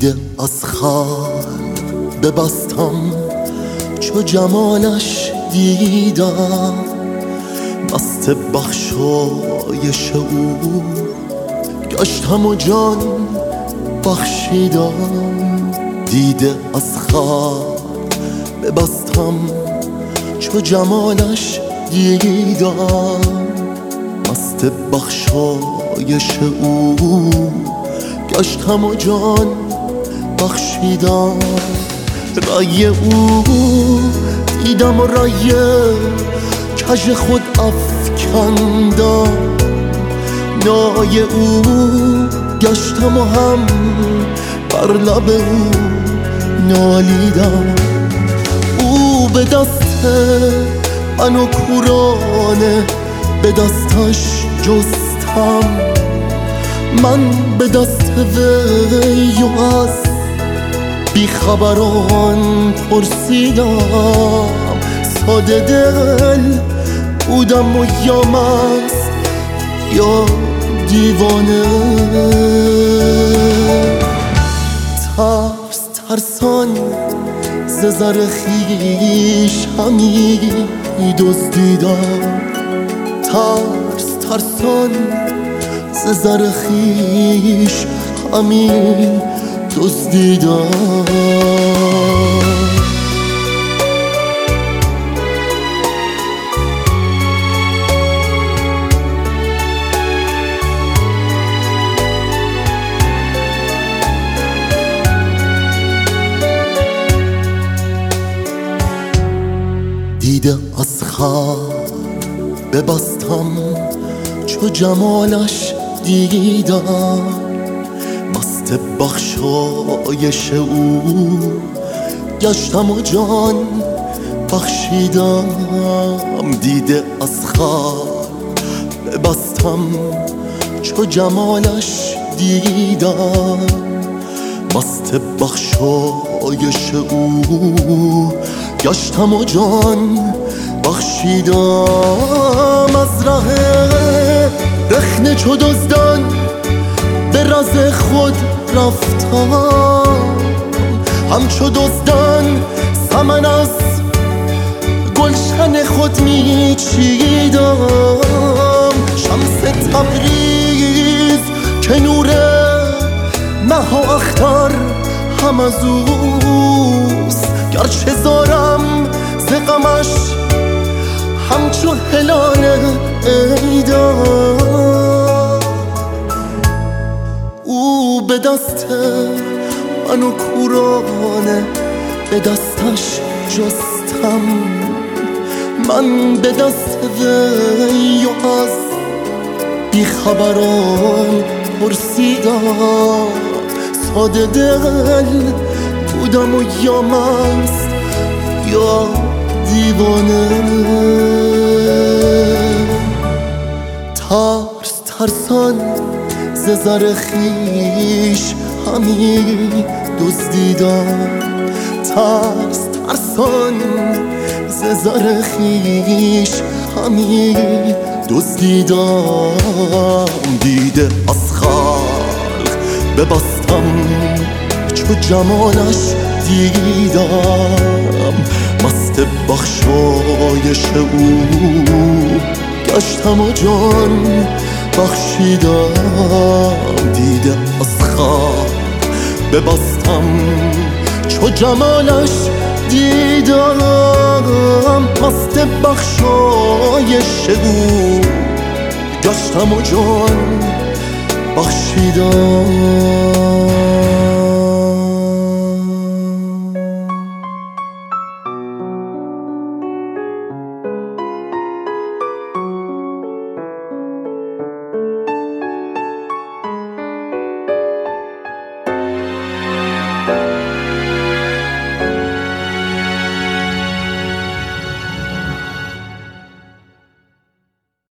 دیده از خلق ببستم چو جمالش دیدم، مست بخشایش او گشتم و جان بخشیدم. دیده از خلق ببستم چو جمالش دیدم، مست بخشایش او گشتم و جان بخشیدم. رای او دیدم و رای کژ خود افکندم، نای او گشتم و هم بر لب او نالیدم. او به دست من و کورانه به دستش جستم، من به دست وی و از بیخبران پرسیدم. ساده دل بودم و یا مست یا دیوانه، ترسان ز زر خویش همی دزدیدم، ترسان ز زر خویش همی دزدیدم. دیده از خلق ببستم چو جمالش دیدم، مست بخشایش او گشتم و جان بخشیدم. دیده از خلق ببستم چو جمالش دیدم، مست بخشایش او گشتم و جان بخشیدم. از ره رخنه چو دزدان به رز خود رفتم، همچو دزدان سمن از گلشن خود می چیدم. شمس تبریز که نور مه و اختر هم از اوست، گرچه زارم ز غمش همچو هلال عیدم. او به دست من و کورانه به دستش جستم، من به دست وی و از بیخبران پرسیدم. ساده دل بودم و یا مست یا دیوانه، ترسان ز زر خویش همی دزدیدم، ترسان ز زر خویش همی دزدیدم. دیده از خلق ببستم چو جمالش دیدم، مست بخشایش او گشتم و جان بخشیدم. دیده از خلق ببستم چو جمالش دیدم، مست بخشایش او گشتم و جان بخشیدم.